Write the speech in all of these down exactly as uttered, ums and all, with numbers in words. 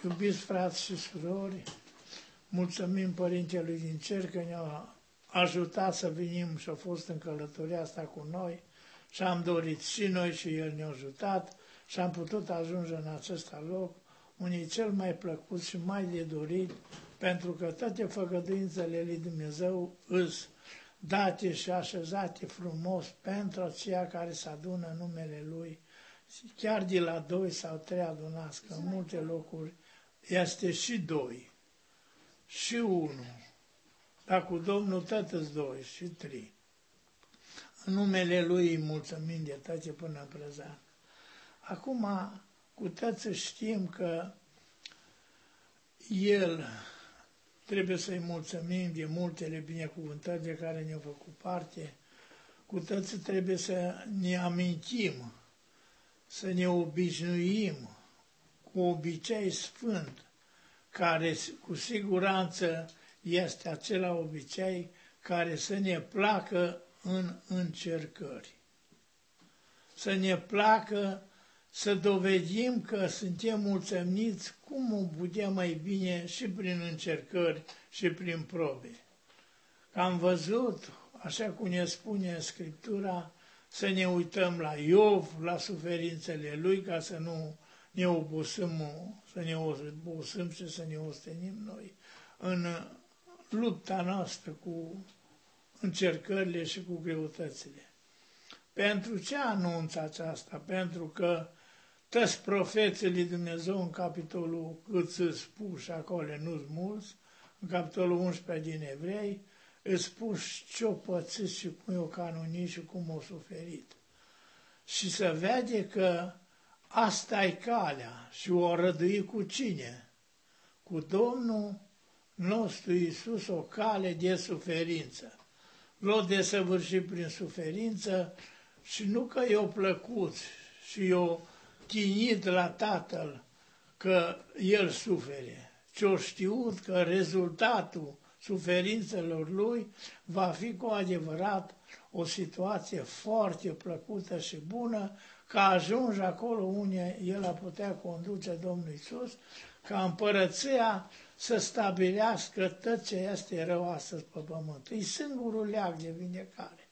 Iubiți frați și surori, mulțumim Părintelui din Cer că ne-a ajutat să venim și a fost în călătoria asta cu noi și am dorit și noi și El ne-a ajutat și am putut ajunge în acest loc, unde e cel mai plăcut și mai de dorit, pentru că toate făgăduințele lui Dumnezeu îs date și așezate frumos pentru aceia care se adună în numele Lui, chiar de la doi sau trei adunați, că în multe locuri este și doi, și unu, dar cu Domnul tătăți doi și trei. În numele Lui îi mulțumim de toate până în prezent. Acum, cu toți știm că El trebuie să-i mulțumim de multele binecuvântări de care ne-au făcut parte. Cu toți trebuie să ne amintim, să ne obișnuim cu obicei sfânt, care cu siguranță este acela obicei care să ne placă în încercări. Să ne placă să dovedim că suntem mulțumiți cum putem mai bine și prin încercări și prin probe. Că am văzut, așa cum ne spune Scriptura, să ne uităm la Iov, la suferințele lui, ca să nu ne obosim, să ne obosim și să ne ostenim noi în lupta noastră cu încercările și cu greutățile. Pentru ce anunț aceasta? Pentru că toți profeții lui Dumnezeu în capitolul cât se spuși acolo, nu-s mulți, în capitolul unsprezece din Evrei, îți spuși ce-o pățit și cum i-o canonit și cum o suferit. Și se vede că asta e calea și o rădui cu cine? Cu Domnul nostru Iisus, o cale de suferință. L-o desăvârșit prin suferință și nu că i-o plăcut și i-o chinit la Tatăl că El sufere, ci-o știut că rezultatul suferințelor Lui va fi cu adevărat o situație foarte plăcută și bună, ca ajungi acolo unde El a putea conduce Domnul Iisus, ca împărăția să stabilească tot ce este rău astăzi pe pământ. E singurul leac de vindecare.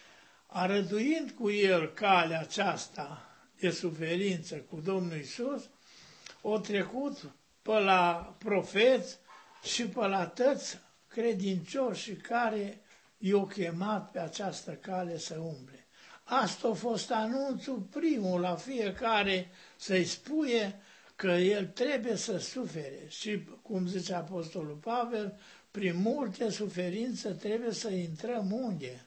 Arăduind cu El calea aceasta de suferință cu Domnul Iisus, o trecut pe la profeți și pe la toți credincioși care i-au chemat pe această cale să umble. Asta a fost anunțul primul la fiecare să-i spuie că el trebuie să sufere și, cum zice Apostolul Pavel, prin multe suferințe trebuie să intrăm unde?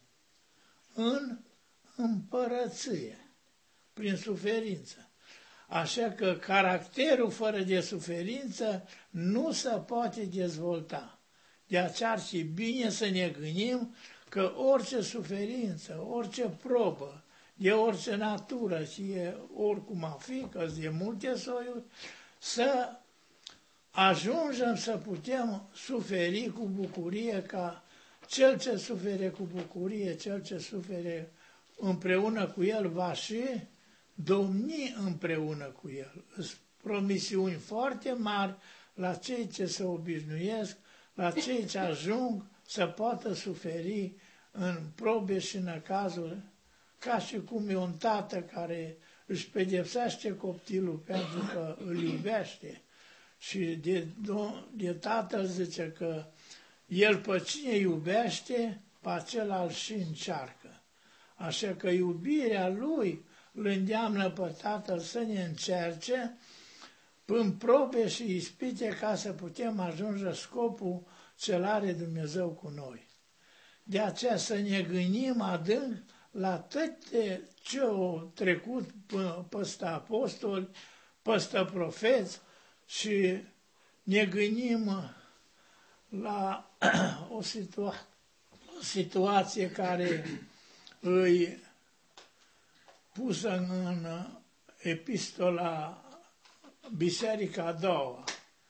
În împărăție, prin suferință. Așa că caracterul fără de suferință nu se poate dezvolta. De aceea ar fi bine să ne gândim că orice suferință, orice probă, de orice natură și oricum a fi, că de multe soiuri, să ajungem să putem suferi cu bucurie, ca cel ce sufere cu bucurie, cel ce sufere împreună cu el va și domni împreună cu el. Sunt promisiuni foarte mari la cei ce se obișnuiesc, la cei ce ajung să poată suferi în probe și în cazuri, ca și cum e un tată care își pedepsește copilul pentru că îl iubește. Și de, de tatăl zice că el pe cine iubește, pe acela îl și încearcă. Așa că iubirea lui îl îndeamnă pe tatăl să ne încerce în probe și ispite ca să putem ajunge scopul ce are Dumnezeu cu noi. De aceea să ne gândim adânc la toate ce au trecut peste apostoli, peste profeți și ne gândim la o, situa- o situație care îi pusă în epistola Biserica a doua,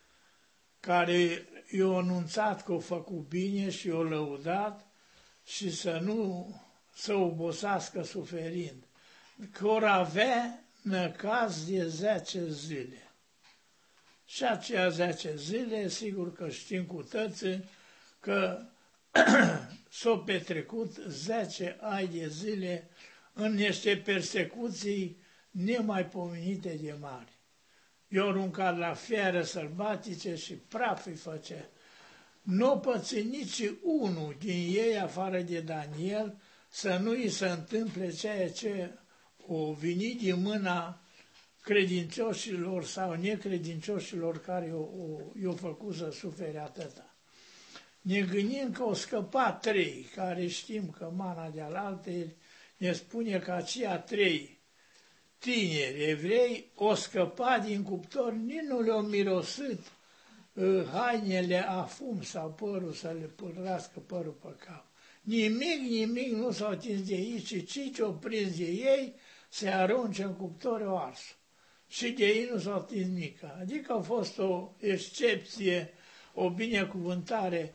care i-a anunțat că o făcut bine și i-a lăudat și să nu să obosească suferind, că or avea năcaz de zece zile. Și aceia zece zile, sigur că știm cu toții că s-au petrecut zece ani de zile în niște persecuții nemaipomenite de mari. I-au aruncat la fiare sălbatice și praf îi făcea. Nu păți nici unul din ei, afară de Daniel, să nu îi se întâmple ceea ce o veni din mâna credincioșilor sau necredincioșilor care i-au făcut să sufere atâta. Ne gândim că au scăpat trei, care știm că mana de-alaltă ne spune că aceia trei tineri evrei au scăpat din cuptor, nici nu le-au mirosit uh, hainele a fum sau părul să le pârlească părul pe cap. Nimic, nimic nu s-au atins de ei și cei ce au prins de ei se arunce în cuptor o ars. Și de ei nu s-au atins nimic. Adică a fost o excepție, o binecuvântare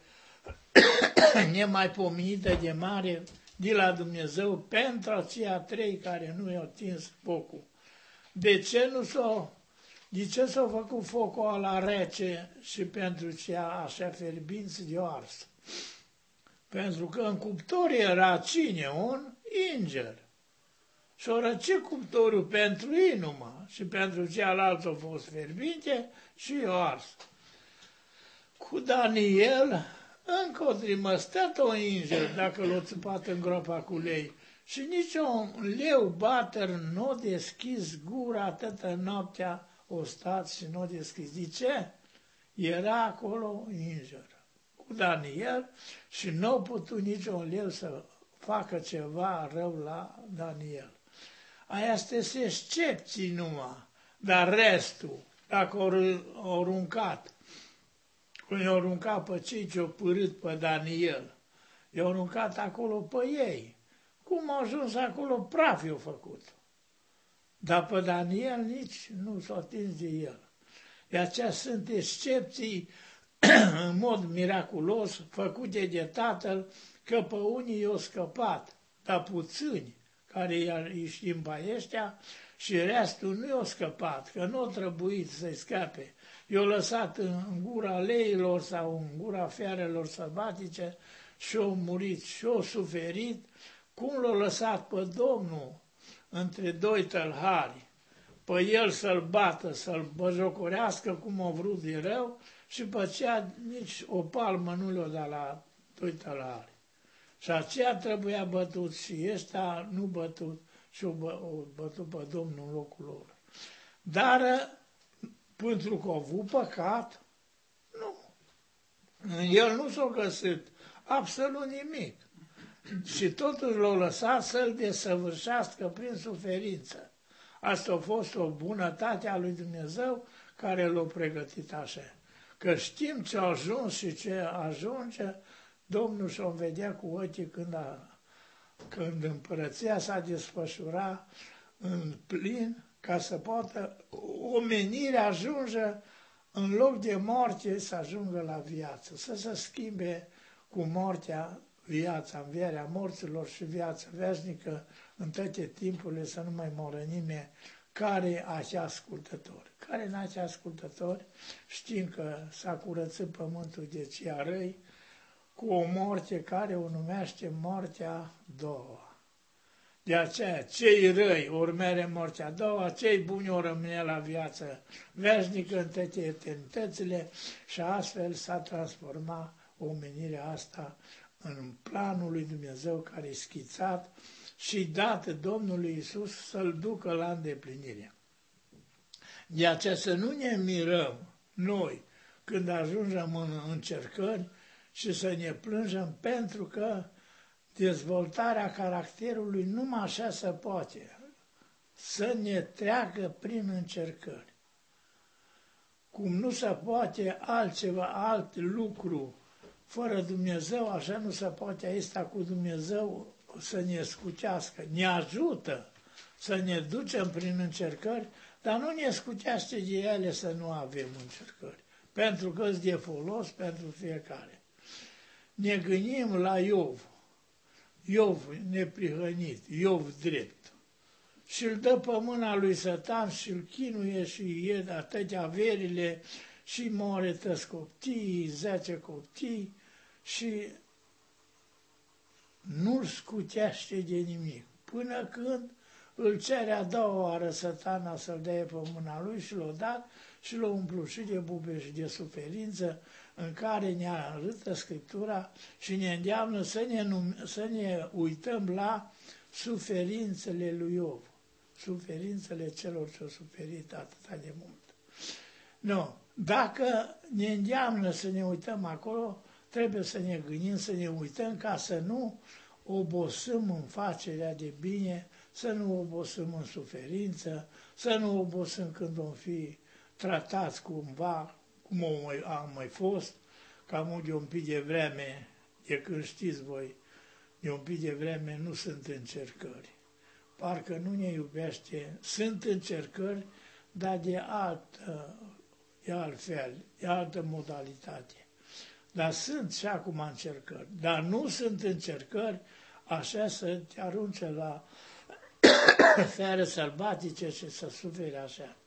nemaipomenită de mare de la Dumnezeu pentru aceia trei care nu i-au atins focul. De ce nu s-au, de ce s-a făcut focul ăla rece și pentru ce așa fierbinți de ars? Pentru că în cuptor era cine? Un înger. Și-o răcit cuptorul pentru ei numai și pentru cealaltă a fost fierbinte și o ars. Cu Daniel încă o trimăstat o înger dacă l-a țăpat în groapa cu lei. Și nici un leu bater nu a deschis gura atâta noaptea o stat și nu a deschis. De ce? Era acolo înger cu Daniel și nu a putut nici un leu să facă ceva rău la Daniel. Aia sunt excepții numai, dar restul, dacă au aruncat, când i-au aruncat pe cei ce au părât pe Daniel, i-au aruncat acolo pe ei. Cum au ajuns acolo, praf i-au făcut. Dar pe Daniel nici nu s-au atins de el. De aceea sunt excepții în mod miraculos făcute de Tatăl, că pe unii i-au scăpat, dar puțini, care îi știm pe ăștia, și restul nu i-au scăpat, că nu au trebuit să-i scape. I-au lăsat în gura leilor sau în gura fiarelor sălbatice și au murit și au suferit, cum l-au lăsat pe Domnul între doi tălhari, pe el să-l bată, să-l băjocorească cum au vrut de rău și pe aceea nici o palmă nu le-o dat la doi tălhari. Și aceea trebuia bătut și ăsta nu bătut și o, bă, o bătut pe Domnul în locul lor. Dar pentru că a avut păcat, nu. El nu s-a găsit absolut nimic. Și totuși l-a lăsat să-l desăvârșească prin suferință. Asta a fost o bunătate a lui Dumnezeu care l-a pregătit așa. Că știm ce a ajuns și ce ajunge, Domnul și-o vedea cu ochii când, a, când împărăția s-a desfășurat în plin, ca să poată omenirea ajunge în loc de moarte să ajungă la viață, să se schimbe cu moartea viața, învierea morților și viața veșnică în toate timpurile, să nu mai moră nimeni care așa ascultători. Care n-așa ascultători, știm că s-a curățit pământul de cei răi, cu o moarte care o numește moartea a doua. De aceea, cei răi urmere moartea a doua, cei buni o rămâne la viață veșnică în toate eternitățile și astfel s-a transformat omenirea asta în planul lui Dumnezeu care e schițat și dat Domnului Iisus să-l ducă la îndeplinire. De aceea să nu ne mirăm noi când ajungem în încercări și să ne plângem pentru că dezvoltarea caracterului numai așa se poate, să ne treacă prin încercări. Cum nu se poate altceva, alt lucru fără Dumnezeu, așa nu se poate asta cu Dumnezeu să ne scutească. Ne ajută să ne ducem prin încercări, dar nu ne scutește de ele să nu avem încercări, pentru că sunt de folos pentru fiecare. Ne gândim la Iov, Iov neprihănit, Iov drept, și îl dă pe mâna lui Satan și îl chinuie și e atâtea averile și moare tăți copii, zece copii și nu-l scutește de nimic. Până când îl cere a doua oară Satana să-l dea pe mâna lui și l-a dat și l-a umplut și de bube și de suferință, în care ne arătă Scriptura și ne îndeamnă să ne, să ne uităm la suferințele lui Iov, suferințele celor ce au suferit atâta de mult. Nu. Dacă ne îndeamnă să ne uităm acolo, trebuie să ne gândim, să ne uităm ca să nu obosim în facerea de bine, să nu obosim în suferință, să nu obosim când vom fi tratați cumva, cum am mai fost, cam de un pic de vreme, de când știți voi, de un pic de vreme nu sunt încercări. Parcă nu ne iubește, sunt încercări, dar de altă, de altfel, de altă modalitate. Dar sunt și acum încercări, dar nu sunt încercări așa să te arunce la fere sălbatice și să suferi așa.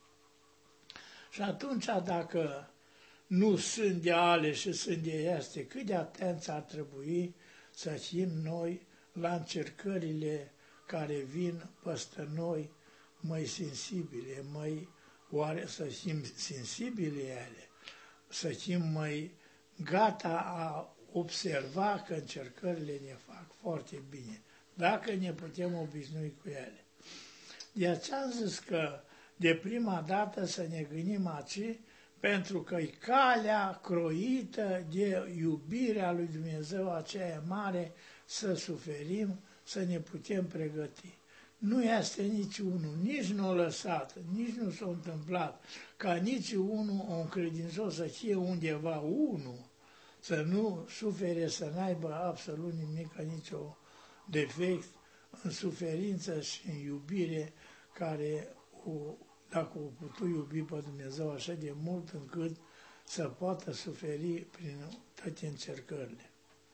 Și atunci, dacă nu sunt de ale și sunt de este, cât de atenți ar trebui să fim noi la încercările care vin peste noi, mai sensibile, mai, oare să fim sensibili ele, să fim mai gata a observa că încercările ne fac foarte bine, dacă ne putem obișnui cu ele. De aceea am zis că de prima dată să ne gândim aici, pentru că e calea croită de iubirea lui Dumnezeu aceea mare, să suferim, să ne putem pregăti. Nu este niciunul, nici nu a lăsat, nici nu s-a întâmplat, ca nici unul, un credincios să fie undeva unul, să nu sufere, să n-aibă absolut nimic, nicio defect în suferință și în iubire, care, o, dacă o putu iubi pe Dumnezeu așa de mult încât să poată suferi prin toate încercările.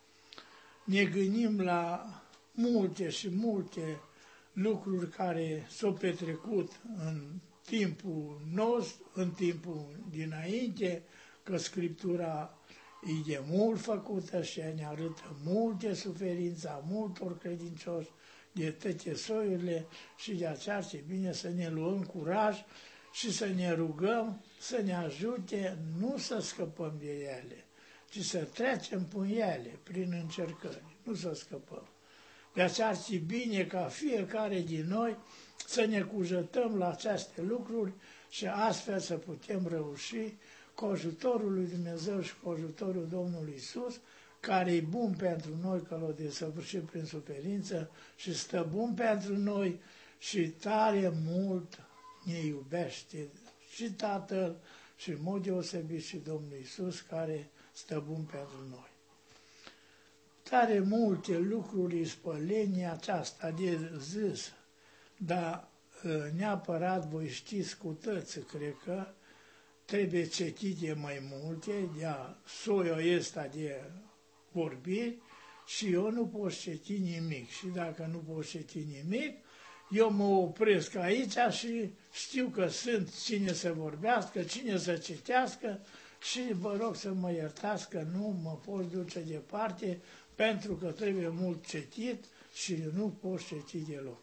Ne gândim la multe și multe lucruri care s-au petrecut în timpul nostru, în timpul dinainte, că Scriptura e de mult făcută și ne arătă multe suferințe a multor credincioși de toate soiurile și de aceea ar fi bine să ne luăm curaj și să ne rugăm să ne ajute nu să scăpăm de ele, ci să trecem prin ele, prin încercări, nu să scăpăm. De aceea ar fi bine ca fiecare din noi să ne cugetăm la aceste lucruri și astfel să putem reuși cu ajutorul lui Dumnezeu și cu ajutorul Domnului Iisus, care e bun pentru noi, că l-a desăvârșit prin suferință și stă bun pentru noi și tare mult ne iubește și Tatăl și în mod deosebit și Domnul Iisus, care stă bun pentru noi. Tare multe lucruri spălenia aceasta de zis, dar neapărat voi știți cu toți, cred că trebuie citite mai multe, de-a soiul ăsta de vorbiri și eu nu pot citi nimic. Și dacă nu pot citi nimic, eu mă opresc aici și știu că sunt cine să vorbească, cine să citească și vă rog să mă iertați că nu mă pot duce departe pentru că trebuie mult citit și nu pot citi deloc.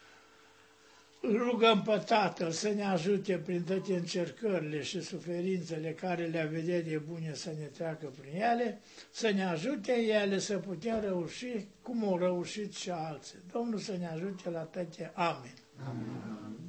Rugăm pe Tatăl să ne ajute prin toate încercările și suferințele care le-a vedea de bune să ne treacă prin ele, să ne ajute ele să putem reuși cum au reușit și alții. Domnul să ne ajute la toate. Amin. Amin.